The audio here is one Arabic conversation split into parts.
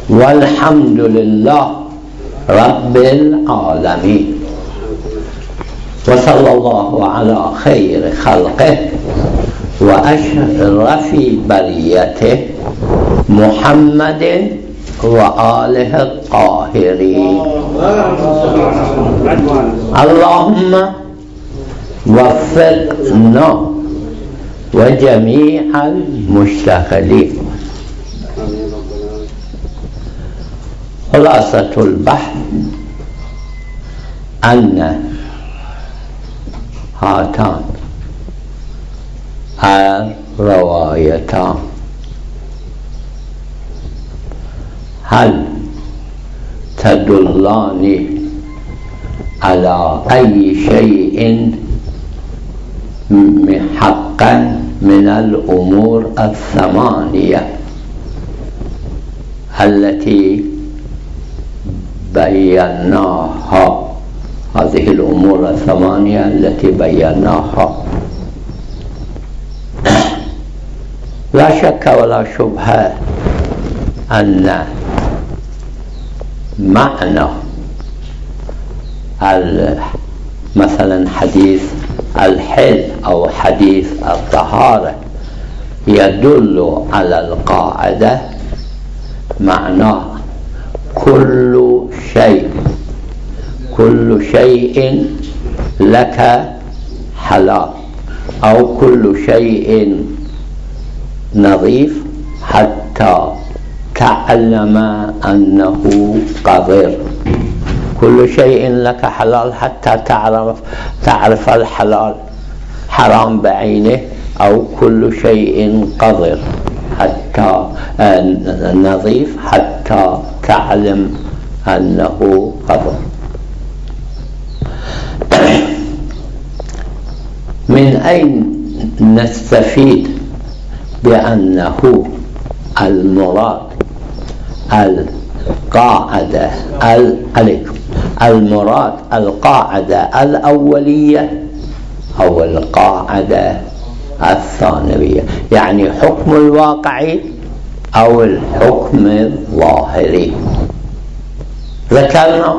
والحمد لله رب العالمين. وصلى الله على خير خلقه وأشرف بريته محمد وآله الطاهرين. اللهم وفقنا وجميع المشتغلين. خلاصة البحث أن هاتان الروايتان هل تدلان على أي شيء حقا من الأمور الثمانية التي بيناها، هذه الأمور الثمانية التي بيناها؟ لا شك ولا شبهة أن معنى مثلا حديث الحل أو حديث الطهارة يدل على القاعدة، معناه كل شيء لك حلال، أو كل شيء نظيف حتى تعلم أنه قذر. كل شيء لك حلال حتى تعرف الحلال حرام بعينه، أو كل شيء قذر حتى نظيف حتى تعلم أنه قذر. من أين نستفيد بأنه المراد القاعدة الأولية أو القاعدة الثانوية، يعني حكم الواقعي أو الحكم الظاهري؟ ذكرنا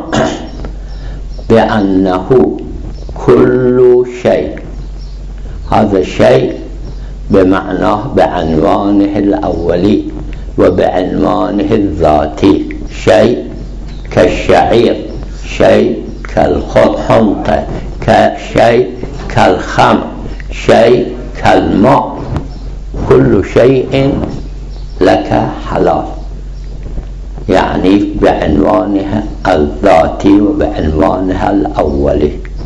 بأنه كل شيء، هذا الشيء بمعناه بعنوانه الأولي وبعنوانه الذاتي، شيء كالشعير، شيء كالحنطة، شيء كالخمر، شيء كالماء، كل شيء لك حلال، يعني بعنوانها الذاتي وبعنوانها الأولي.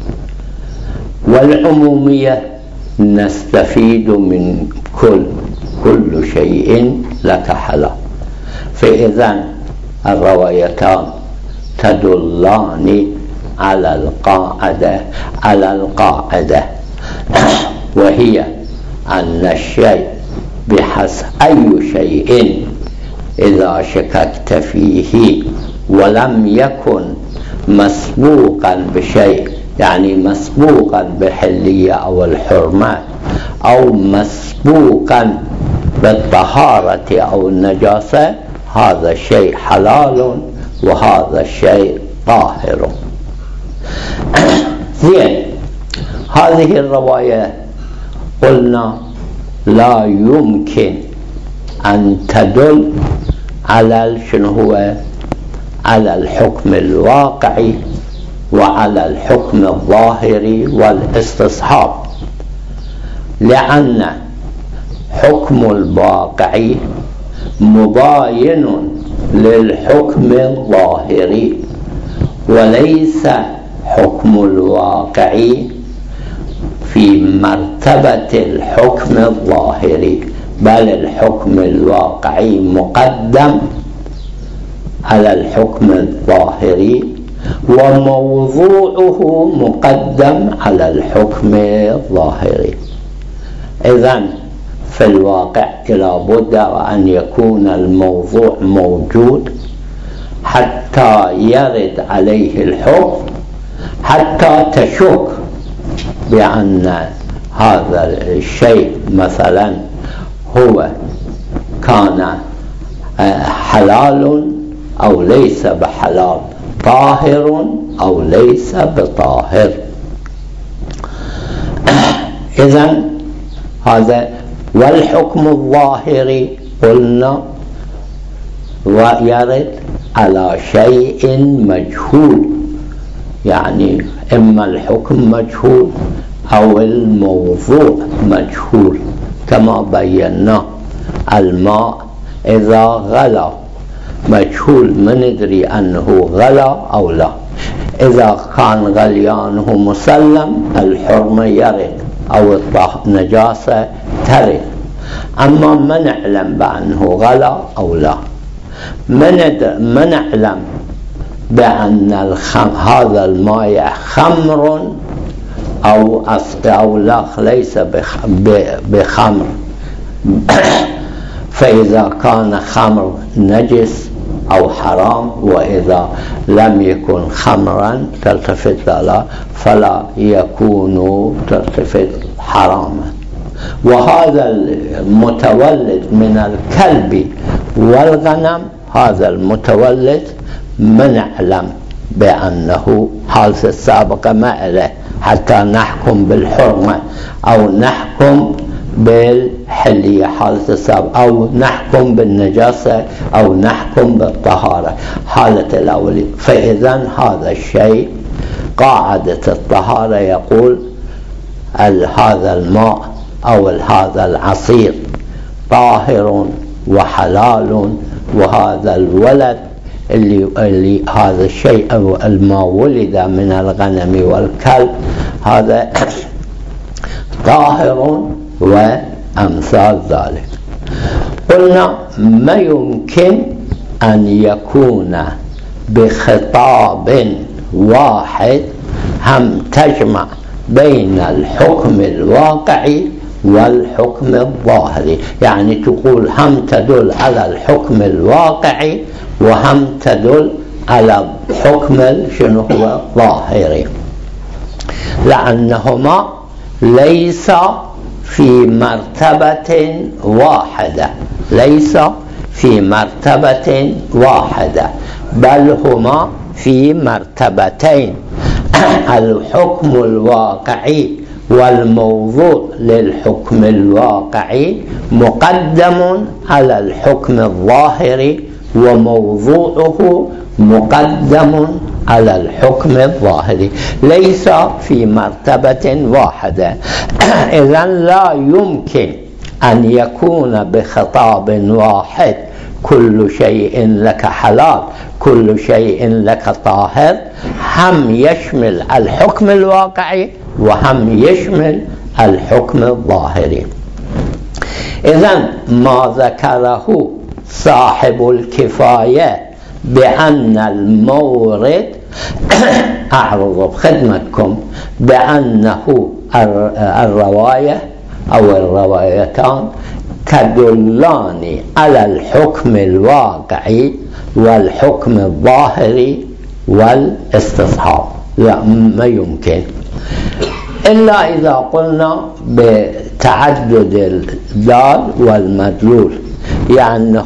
والعمومية نستفيد من كل شيء لك حلال. فإذا الروايتان تدلان على القاعدة وهي أن الشيء بحسب أي شيء إذا شككت فيه ولم يكن مسبوقا بشيء، يعني مسبوقا بالحلية أو الحرمة، أو مسبوقا بالطهارة أو النجاسة، هذا الشيء حلال وهذا الشيء طاهر. زين، هذه الرواية قلنا لا يمكن أن تدل على شنو هو، على الحكم الواقعي وعلى الحكم الظاهري والاستصحاب، لأن حكم الواقعي مباين للحكم الظاهري، وليس حكم الواقعي في مرتبة الحكم الظاهري، بل الحكم الواقعي مقدم على الحكم الظاهري وموضوعه مقدم على الحكم الظاهري. إذن في الواقع لابد أن يكون الموضوع موجود حتى يرد عليه الحكم، حتى تشك بأن هذا الشيء مثلا هو كان حلال أو ليس بحلال، طاهر أو ليس بطاهر. إذن هذا. والحكم الظاهري قلنا ويرد على شيء مجهول، يعني إما الحكم مجهول أو الموضوع مجهول، كما بينا الماء إذا غلى مجهول، ما ندري أنه غلى أو لا. إذا كان غليانه مسلم الحرمة يرد أو النجاسة ترد، أما ما نعلم بأنه غلى أو لا، ما نعلم بأن هذا الماء خمر أو لا ليس بخمر. فإذا كان خمر نجس أو حرام، وإذا لم يكن خمرا تلتفت له فلا يكون تلتفت حراما. وهذا المتولد من الكلب والغنم، هذا المتولد ما نعلم بأنه حالة السابقة ما إله حتى نحكم بالحرمة أو نحكم بالحلية حالة السابقة، أو نحكم بالنجاسة أو نحكم بالطهارة حالة الأولية. فإذا هذا الشيء قاعدة الطهارة يقول هذا الماء أو هذا العصير طاهر وحلال، وهذا الولد اللي هذا الشيء أو ما ولد من الغنم والكلب هذا طاهر وأمثال ذلك. قلنا ما يمكن أن يكون بخطاب واحد هم تجمع بين الحكم الواقعي والحكم الظاهري، يعني تقول هم تدل على الحكم الواقعي وهم تدل على حكم شنو هو الظاهري، لأنهما ليس في مرتبة واحدة، ليس في مرتبة واحدة، بل هما في مرتبتين. الحكم الواقعي والموضوع للحكم الواقعي مقدم على الحكم الظاهري، وموضوعه مقدم على الحكم الظاهري، ليس في مرتبة واحدة. إذن لا يمكن أن يكون بخطاب واحد كل شيء لك حلال كل شيء لك طاهر، هم يشمل الحكم الواقعي وهم يشمل الحكم الظاهري. إذن ما ذكره صاحب الكفاية بأن المورد أعرض بخدمتكم بأنه الرواية أو الروايتان تدلان على الحكم الواقعي والحكم الظاهري والاستصحاب، لا ما يمكن إلا إذا قلنا بتعدد الدال والمدلول، يعني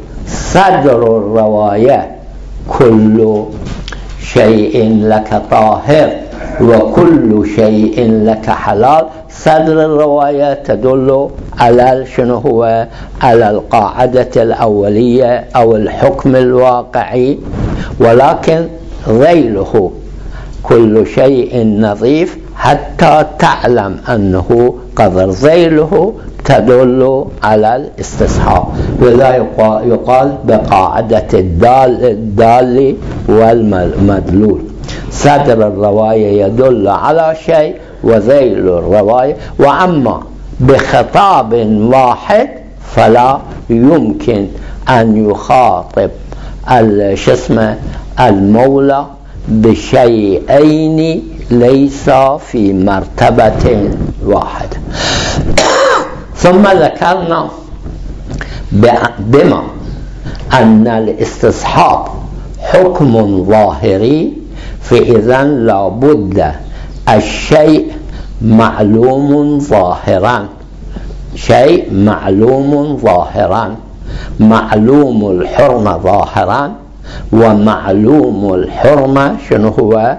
صدر الرواية كل شيء لك طاهر وكل شيء لك حلال، صدر الرواية تدل على شنو هو على القاعدة الأولية أو الحكم الواقعي، ولكن ذيله كل شيء نظيف حتى تعلم أنه قدر، ذيله تدل على الاستصحاب، ولا يقال بقاعدة الدال والمدلول. صدر الرواية يدل على شيء وذيل الرواية، وأما بخطاب واحد فلا يمكن أن يخاطب المولى بشيئين ليس في مرتبة واحدة. ثم ذكرنا بما أن الاستصحاب حكم ظاهري، فإذا لابد الشيء معلوم ظاهرا، شيء معلوم ظاهرا، معلوم الحرمة ظاهرا، ومعلوم الحرمة شنو هو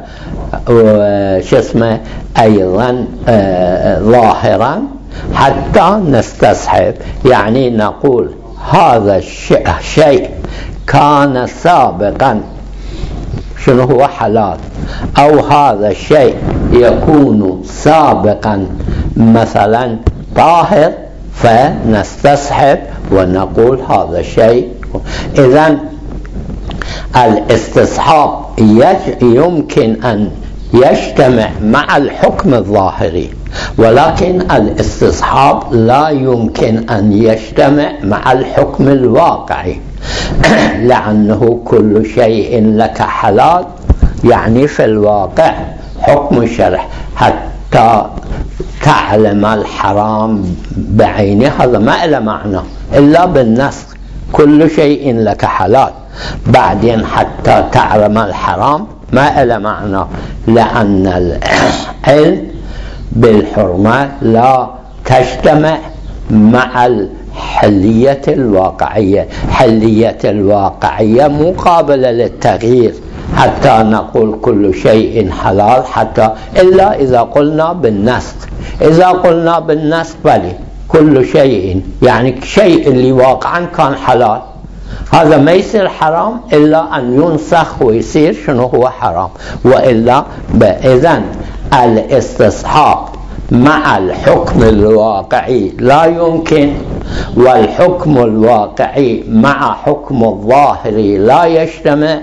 أيضا ظاهرا حتى نستصحب، يعني نقول هذا الشيء كان سابقا شنو هو حلال، أو هذا الشيء يكون سابقا مثلا طاهر، فنستصحب ونقول هذا الشيء. إذن الاستصحاب يمكن أن يجتمع مع الحكم الظاهري، ولكن الاستصحاب لا يمكن أن يجتمع مع الحكم الواقعي، لأنه كل شيء لك حلال، يعني في الواقع حكم الشرع حتى تعلم الحرام بعينه، هذا ما له معنى إلا بالنسخ، كل شيء لك حلال، بعدين حتى تعلم الحرام ما له معنى، لأن العلم بالحرمة لا تجتمع مع الحلية الواقعية. حلية الواقعية مقابلة للتغيير، حتى نقول كل شيء حلال حتى إلا إذا قلنا بالنسخ. إذا قلنا بالنسخ بلي كل شيء، يعني شيء اللي واقعا كان حلال هذا ما يصير حرام إلا أن ينسخ ويصير شنو هو حرام، وإلا إذن الاستصحاب مع الحكم الواقعي لا يمكن، والحكم الواقعي مع حكم الظاهري لا يجتمع،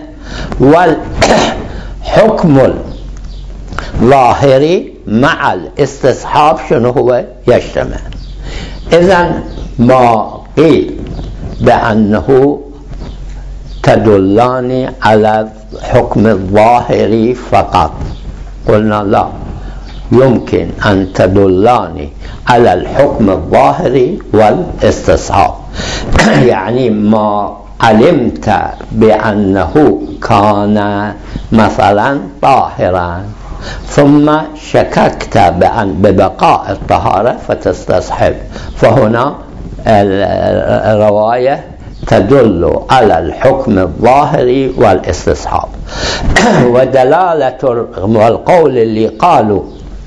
والحكم الظاهري مع الاستصحاب شنو هو يجتمع. إذن ما قيل بأنه تدلان على الحكم الظاهري فقط، قلنا لا، يمكن أن تدلان على الحكم الظاهري والاستصحاب. يعني ما علمت بأنه كان مثلا طاهرا ثم شككت ببقاء الطهارة فتستصحب، فهنا الرواية تدل على الحكم الظاهري والاستصحاب. ودلالة والقول اللي قالوا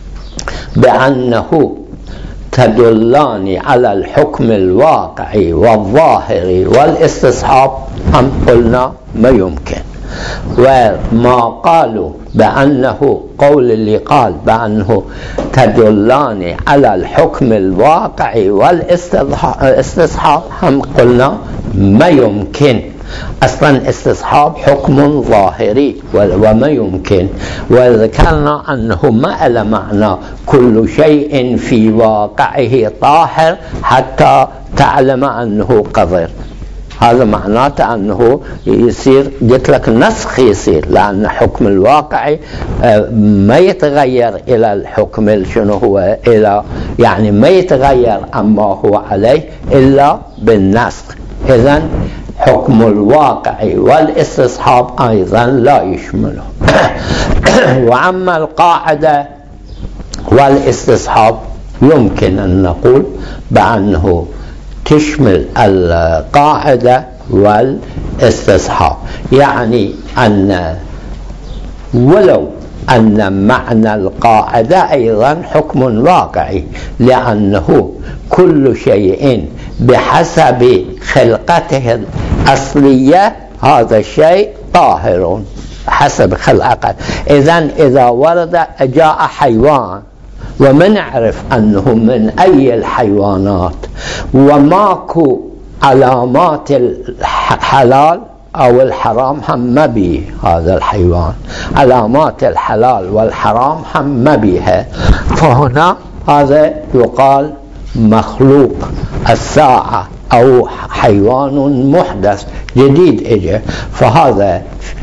بأنه تدلان على الحكم الواقعي والظاهري والاستصحاب هم قلنا ما يمكن. وما قالوا بأنه قول اللي قال بأنه تدلان على الحكم الواقعي والاستصحاب هم قلنا ما يمكن، أصلا استصحاب حكم ظاهري وما يمكن. وذكرنا أنه ما له معنى كل شيء في واقعه طاهر حتى تعلم أنه قذر، هذا معناته أنه يصير قلت لك نسخ يصير، لأن حكم الواقعي ما يتغير إلى الحكم شنو هو إلى، يعني ما يتغير عما هو عليه إلا بالنسخ. إذن حكم الواقعي والاستصحاب أيضا لا يشمله. وعما القاعدة والاستصحاب يمكن أن نقول بأنه تشمل القاعدة والاستصحاب، يعني أن ولو أن معنى القاعدة أيضا حكم واقعي، لأنه كل شيء بحسب خلقته الأصلية هذا الشيء طاهر حسب خلقته. إذن إذا ورد جاء حيوان ومن نعرف أنه من أي الحيوانات وماكو علامات الحلال أو الحرام هم به، هذا الحيوان علامات الحلال والحرام هم بها، فهنا هذا يقال مخلوق الساعة أو حيوان محدث جديد اجى. فهذا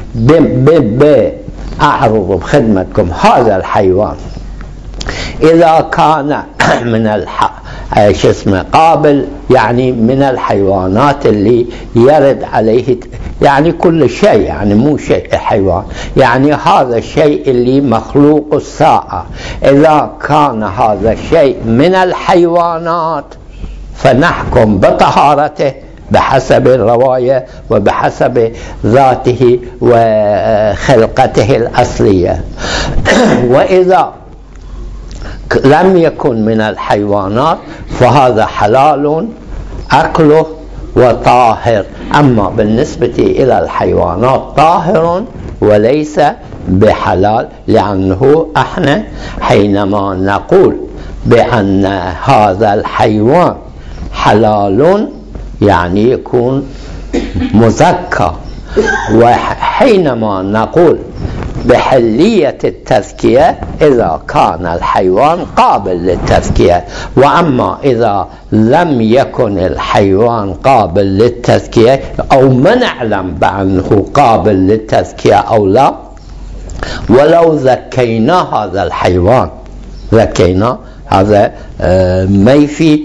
أعرض بخدمتكم هذا الحيوان إذا كان من قابل، يعني من الحيوانات اللي يرد عليه يعني كل شيء، يعني مو شيء حيوان، يعني هذا الشيء اللي مخلوق الساعة إذا كان هذا الشيء من الحيوانات فنحكم بطهارته بحسب الرواية وبحسب ذاته وخلقته الأصلية. وإذا لم يكن من الحيوانات فهذا حلال أكله وطاهر. أما بالنسبة إلى الحيوانات طاهر وليس بحلال، لأنه احنا حينما نقول بأن هذا الحيوان حلال يعني يكون مزكى، وحينما نقول بحلية التزكية إذا كان الحيوان قابل للتزكية. وأما إذا لم يكن الحيوان قابل للتزكية أو ما نعلم بأنه قابل للتزكية أو لا، ولو زكينا هذا الحيوان زكينا هذا ما يفيد.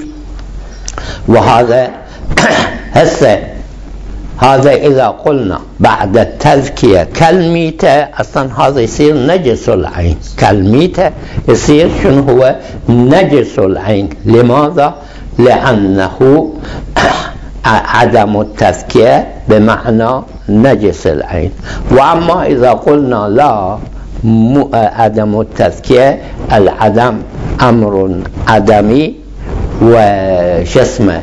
وهذا هسه هذا إذا قلنا بعد التزكية كالميتة، أصلا هذا يصير نجس العين. كالميتة يصير شنو هو؟ نجس العين. لماذا؟ لأنه عدم التزكية بمعنى نجس العين. وأما إذا قلنا لا عدم التزكية، العدم أمر عدمي وشسمه،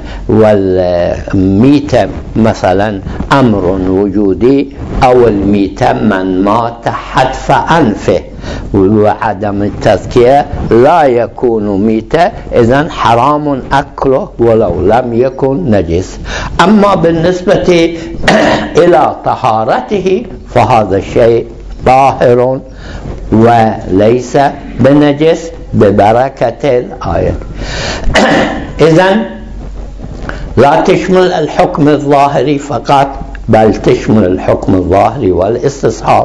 والميتة مثلا أمر وجودي، أو الميتة من مات حتف أنفه، وعدم التزكية لا يكون ميتة، إذن حرام أكله ولو لم يكن نجس. أما بالنسبة إلى طهارته فهذا الشيء طاهر وليس بنجس ببركة الآية. إذن لا تشمل الحكم الظاهري فقط، بل تشمل الحكم الظاهري والاستصحاب،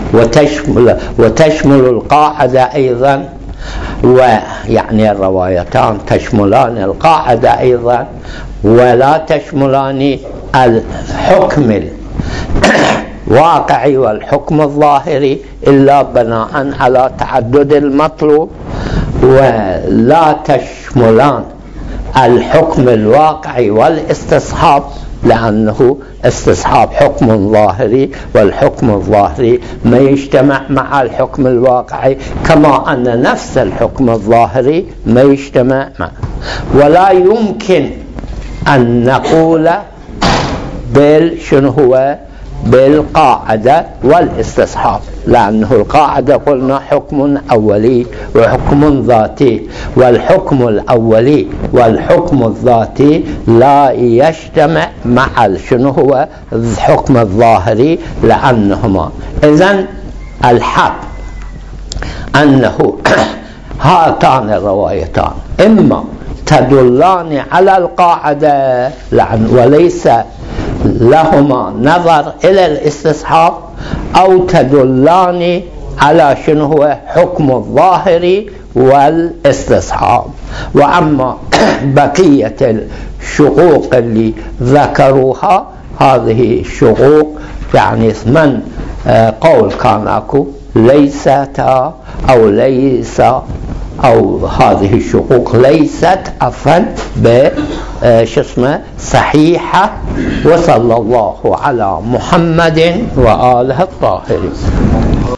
وتشمل القاعدة أيضا، ويعني الروايتان تشملان القاعدة أيضا، ولا تشملان الحكم الواقعي والحكم الظاهري إلا بناء على تعدد المطلوب، ولا تشملان الحكم الواقعي والاستصحاب، لأنه استصحاب حكم ظاهري، والحكم الظاهري ما يجتمع مع الحكم الواقعي، كما أن نفس الحكم الظاهري ما يجتمع معه. ولا يمكن أن نقول شنو هو بالقاعدة والاستصحاب، لأنه القاعدة قلنا حكم أولي وحكم ذاتي، والحكم الأولي والحكم الذاتي لا يجتمع مع شنو هو الحكم الظاهري، لأنهما إذن الحق أنه هاتان الروايتان إما تدلان على القاعدة وليس لهما نظر إلى الاستصحاب، أو تدلان على شنو هو حكم الظاهري والاستصحاب. وأما بقية الشقوق اللي ذكروها، هذه الشقوق يعني من قول كان أكو ليست أو ليس، أو هذه الشقوق ليست عفوا صحيحة. وصلى الله على محمد وآله الطاهرين.